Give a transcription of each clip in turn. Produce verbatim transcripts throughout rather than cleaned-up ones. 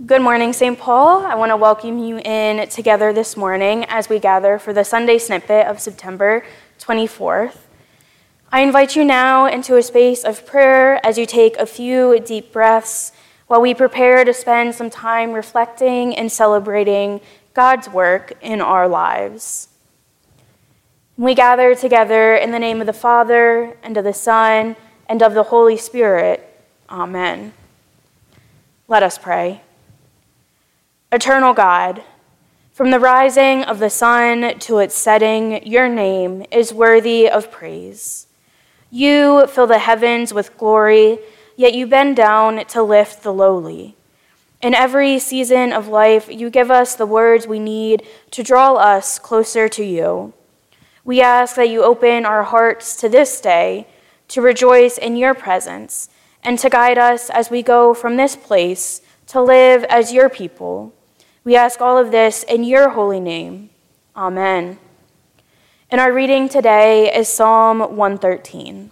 Good morning, Saint Paul. I want to welcome you in together this morning as we gather for the Sunday snippet of September twenty-fourth. I invite you now into a space of prayer as you take a few deep breaths while we prepare to spend some time reflecting and celebrating God's work in our lives. We gather together in the name of the Father, and of the Son, and of the Holy Spirit. Amen. Let us pray. Eternal God, from the rising of the sun to its setting, your name is worthy of praise. You fill the heavens with glory, yet you bend down to lift the lowly. In every season of life, you give us the words we need to draw us closer to you. We ask that you open our hearts to this day, to rejoice in your presence, and to guide us as we go from this place to live as your people. We ask all of this in your holy name. Amen. And our reading today is Psalm one thirteen.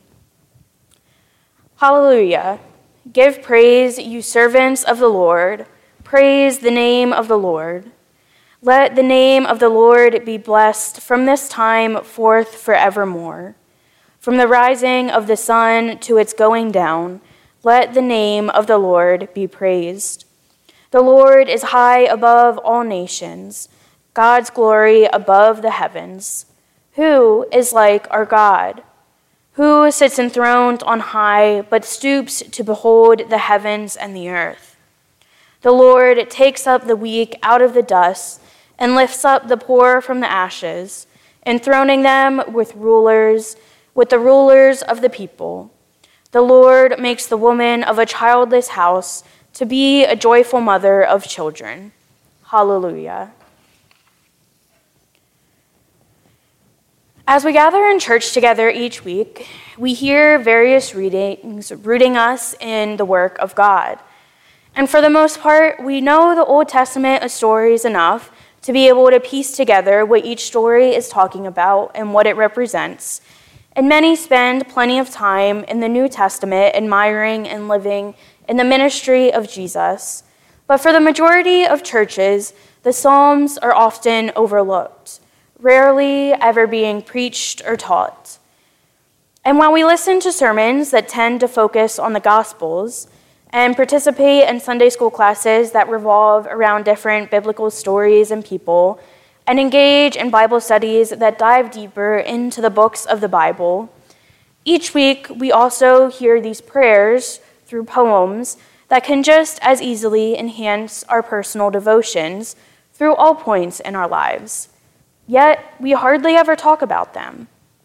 Hallelujah. Give praise, you servants of the Lord. Praise the name of the Lord. Let the name of the Lord be blessed from this time forth forevermore. From the rising of the sun to its going down, let the name of the Lord be praised. The Lord is high above all nations, God's glory above the heavens. Who is like our God? Who sits enthroned on high, but stoops to behold the heavens and the earth? The Lord takes up the weak out of the dust and lifts up the poor from the ashes, enthroning them with rulers, with the rulers of the people. The Lord makes the woman of a childless house to be a joyful mother of children. Hallelujah. As we gather in church together each week, we hear various readings rooting us in the work of God. And for the most part, we know the Old Testament stories enough to be able to piece together what each story is talking about and what it represents. And many spend plenty of time in the New Testament admiring and living in the ministry of Jesus. But for the majority of churches, the Psalms are often overlooked, rarely ever being preached or taught. And while we listen to sermons that tend to focus on the Gospels and participate in Sunday school classes that revolve around different biblical stories and people, and engage in Bible studies that dive deeper into the books of the Bible, each week we also hear these prayers through poems that can just as easily enhance our personal devotions through all points in our lives. Yet we hardly ever talk about them.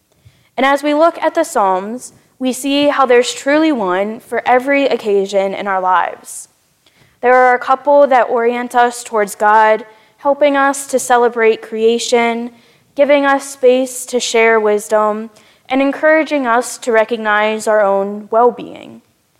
And as we look at the Psalms, we see how there's truly one for every occasion in our lives. There are a couple that orient us towards God, helping us to celebrate creation, giving us space to share wisdom, and encouraging us to recognize our own well-being.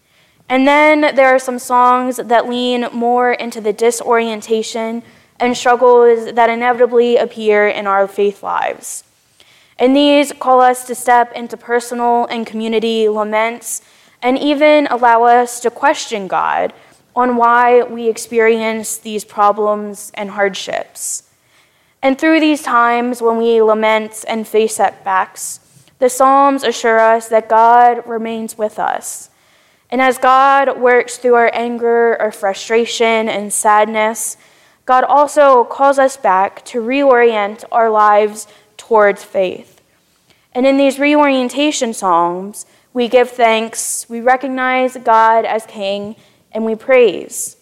And then there are some songs that lean more into the disorientation and struggles that inevitably appear in our faith lives. And these call us to step into personal and community laments and even allow us to question God on why we experience these problems and hardships. And through these times when we lament and face setbacks, the Psalms assure us that God remains with us. And as God works through our anger, our frustration, and sadness, God also calls us back to reorient our lives towards faith. And in these reorientation psalms, we give thanks, we recognize God as King, and we praise.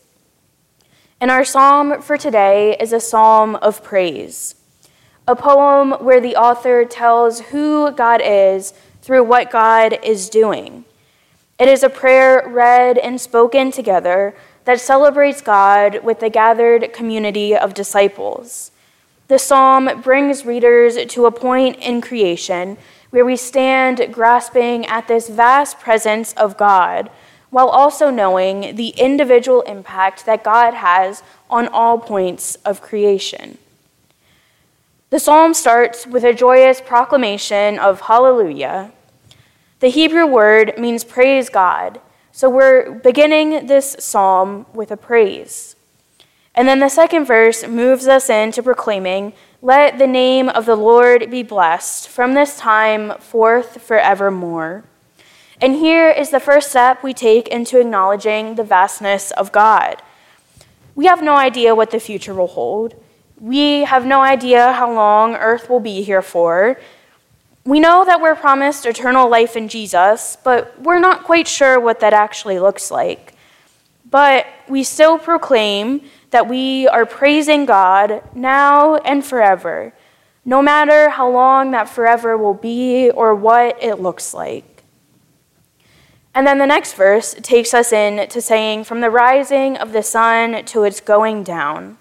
And our psalm for today is a psalm of praise, a poem where the author tells who God is through what God is doing. It is a prayer read and spoken together that celebrates God with the gathered community of disciples. The psalm brings readers to a point in creation where we stand grasping at this vast presence of God, while also knowing the individual impact that God has on all points of creation. The psalm starts with a joyous proclamation of hallelujah. The Hebrew word means praise God, so we're beginning this psalm with a praise. And then the second verse moves us into proclaiming, "Let the name of the Lord be blessed from this time forth forevermore." And here is the first step we take into acknowledging the vastness of God. We have no idea what the future will hold. We have no idea how long earth will be here for. We know that we're promised eternal life in Jesus, but we're not quite sure what that actually looks like. But we still proclaim that we are praising God now and forever, no matter how long that forever will be or what it looks like. And then the next verse takes us in to saying, "From the rising of the sun to its going down."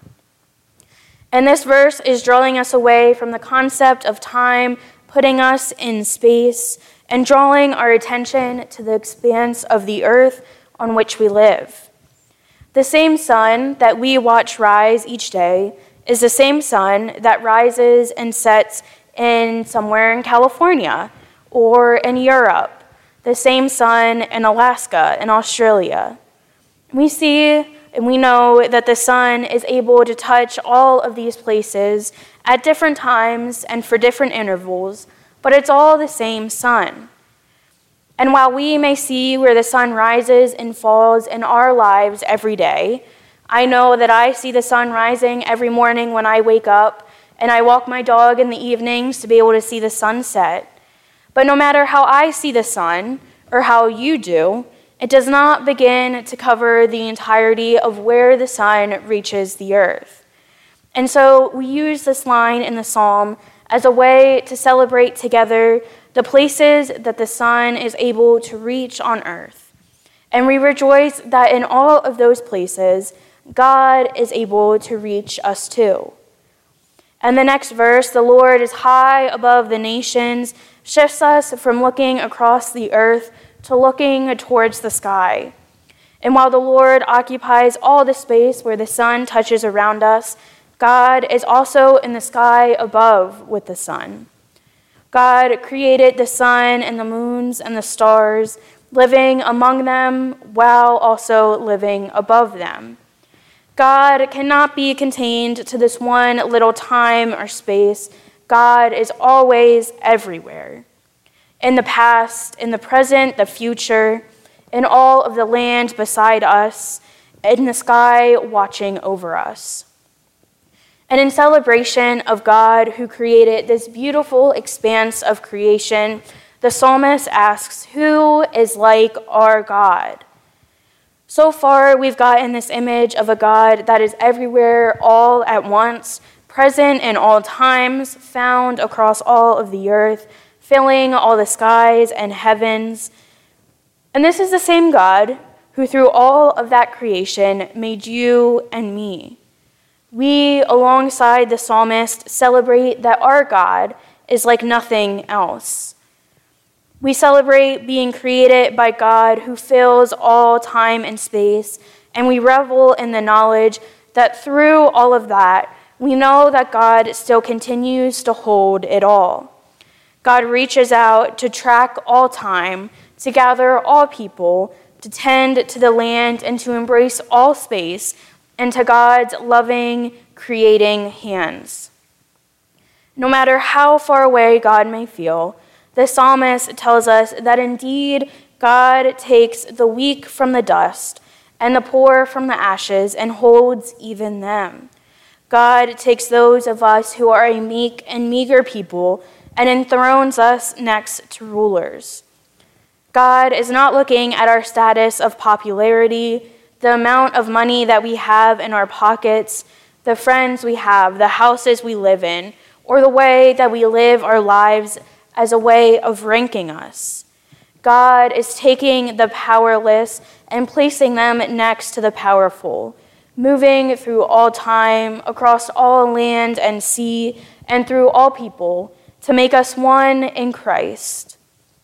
And this verse is drawing us away from the concept of time, putting us in space, and drawing our attention to the expanse of the earth on which we live. The same sun that we watch rise each day is the same sun that rises and sets in somewhere in California or in Europe, the same sun in Alaska and Australia. We see and we know that the sun is able to touch all of these places at different times and for different intervals, but it's all the same sun. And while we may see where the sun rises and falls in our lives every day, I know that I see the sun rising every morning when I wake up, and I walk my dog in the evenings to be able to see the sunset. But no matter how I see the sun, or how you do, it does not begin to cover the entirety of where the sun reaches the earth. And so we use this line in the psalm as a way to celebrate together the places that the sun is able to reach on earth. And we rejoice that in all of those places, God is able to reach us too. And the next verse, "The Lord is high above the nations," shifts us from looking across the earth to looking towards the sky. And while the Lord occupies all the space where the sun touches around us, God is also in the sky above with the sun. God created the sun and the moons and the stars, living among them while also living above them. God cannot be contained to this one little time or space. God is always everywhere. In the past, in the present, the future, in all of the land beside us, in the sky watching over us. And in celebration of God who created this beautiful expanse of creation, the psalmist asks, "Who is like our God?" So far, we've gotten this image of a God that is everywhere all at once, present in all times, found across all of the earth, filling all the skies and heavens. And this is the same God who through all of that creation made you and me. We, alongside the psalmist, celebrate that our God is like nothing else. We celebrate being created by God who fills all time and space, and we revel in the knowledge that through all of that, we know that God still continues to hold it all. God reaches out to track all time, to gather all people, to tend to the land, and to embrace all space, into God's loving, creating hands. No matter how far away God may feel, the psalmist tells us that indeed God takes the weak from the dust and the poor from the ashes and holds even them. God takes those of us who are a meek and meager people and enthrones us next to rulers. God is not looking at our status of popularity, the amount of money that we have in our pockets, the friends we have, the houses we live in, or the way that we live our lives as a way of ranking us. God is taking the powerless and placing them next to the powerful, moving through all time, across all land and sea, and through all people, to make us one in Christ.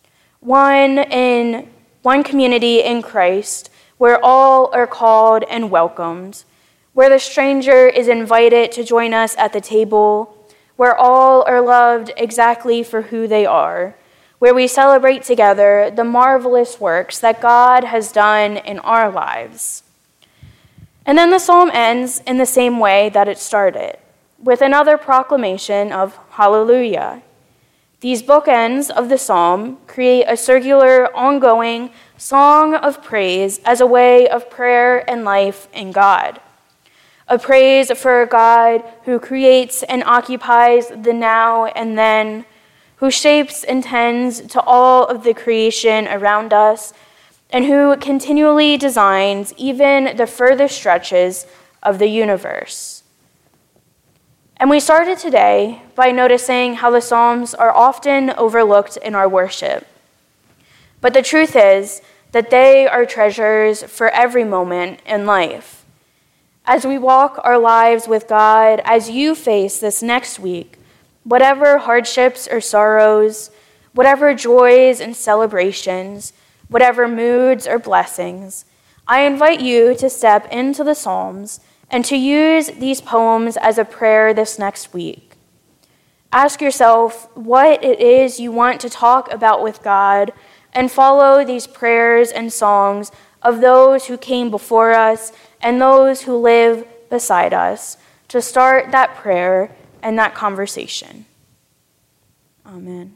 One in one community in Christ, where all are called and welcomed, where the stranger is invited to join us at the table, where all are loved exactly for who they are, where we celebrate together the marvelous works that God has done in our lives. And then the psalm ends in the same way that it started, with another proclamation of hallelujah. These bookends of the psalm create a circular, ongoing song of praise as a way of prayer and life in God. A praise for a God who creates and occupies the now and then, who shapes and tends to all of the creation around us, and who continually designs even the furthest stretches of the universe. And we started today by noticing how the Psalms are often overlooked in our worship. But the truth is that they are treasures for every moment in life. As we walk our lives with God, as you face this next week, whatever hardships or sorrows, whatever joys and celebrations, whatever moods or blessings, I invite you to step into the Psalms and to use these poems as a prayer this next week. Ask yourself what it is you want to talk about with God and follow these prayers and songs of those who came before us and those who live beside us to start that prayer and that conversation. Amen.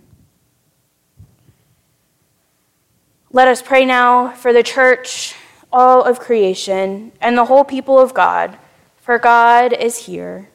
Let us pray now for the church, all of creation, and the whole people of God, for God is here.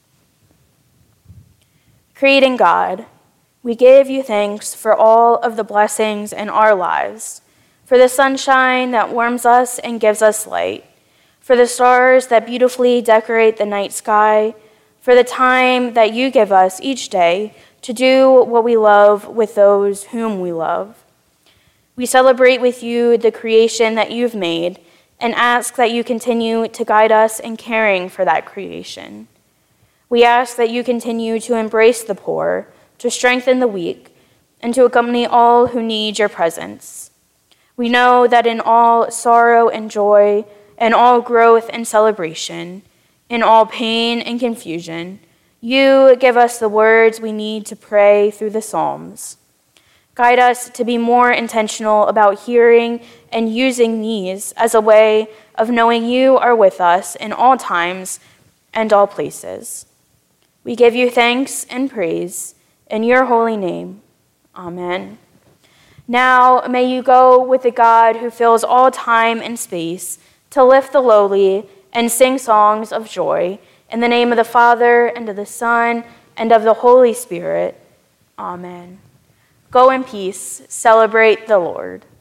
Creating God, we give you thanks for all of the blessings in our lives, for the sunshine that warms us and gives us light, for the stars that beautifully decorate the night sky, for the time that you give us each day to do what we love with those whom we love. We celebrate with you the creation that you've made and ask that you continue to guide us in caring for that creation. We ask that you continue to embrace the poor, to strengthen the weak, and to accompany all who need your presence. We know that in all sorrow and joy, in all growth and celebration, in all pain and confusion, you give us the words we need to pray through the Psalms. Guide us to be more intentional about hearing and using these as a way of knowing you are with us in all times and all places. We give you thanks and praise in your holy name. Amen. Now may you go with the God who fills all time and space to lift the lowly and sing songs of joy in the name of the Father and of the Son and of the Holy Spirit. Amen. Go in peace, celebrate the Lord.